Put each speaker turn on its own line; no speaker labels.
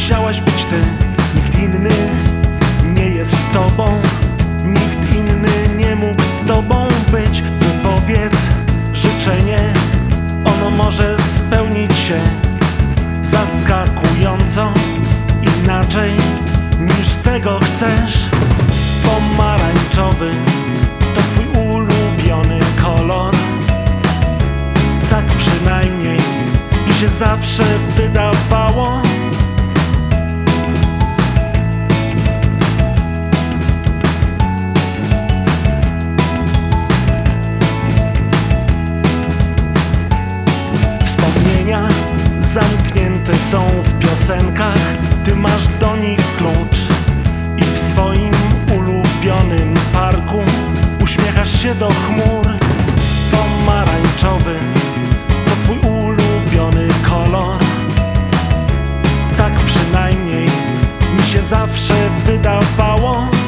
musiałaś być ty. Nikt inny nie jest tobą, nikt inny nie mógł tobą być. Wypowiedz życzenie, ono może spełnić się zaskakująco inaczej niż tego chcesz. Pomarańczowy to twój ulubiony kolor, tak przynajmniej mi się zawsze wydawało. Wspomnienia zamknięte są w piosenkach, ty masz do nich klucz i w swoim ulubionym parku uśmiechasz się do chmur. Pomarańczowy to twój ulubiony kolor, tak przynajmniej mi się zawsze wydawało.